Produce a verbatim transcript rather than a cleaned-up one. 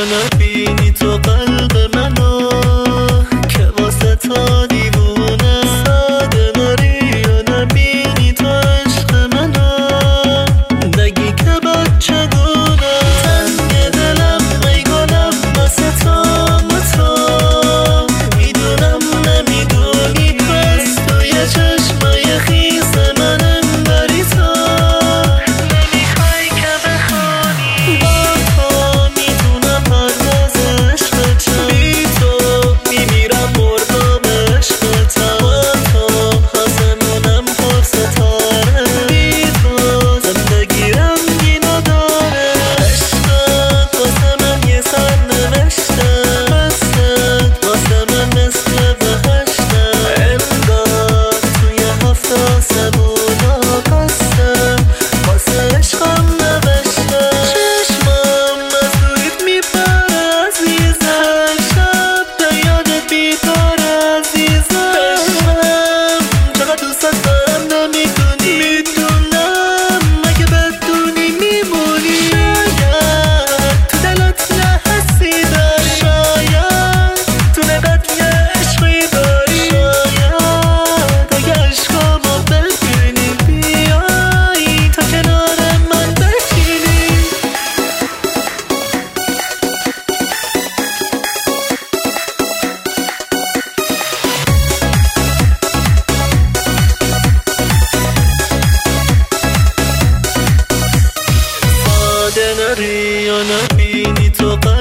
یا نبینی تو قلب منو که واسه تا دیوونه ساده داری یا نبینی تو عشق منو نگی که بچگونه تنگ دلم میگنم واسه تو تو میدونم نمیدونی پس توی چشمای خیز من انگاری تو نمیخوای که بخوانی با تو میتونم پرواز عشق چم بی تو میمیرم مردم عشق با تو آسمونم پر ستاره بی تو زندگی رنگی نداره عشقت واسه من یه سر نوشته بستت واسه من مثل بهشته انگار توی هفت آسمونا بسته واسه عشقم نوشته چشمم از رویت میپره عزیزم شب به یادت بیداره عزیزم عشقم چقدر دوستت دارم نمیدونی میدونم اگه بدونی میمونی شاید تو دلت یه حسی داری شاید تو نگات یه عشقی داری شاید اگه عشقامو ببینی بیایی تا کنار من بشینی ساده نری یا نبینی تو قلب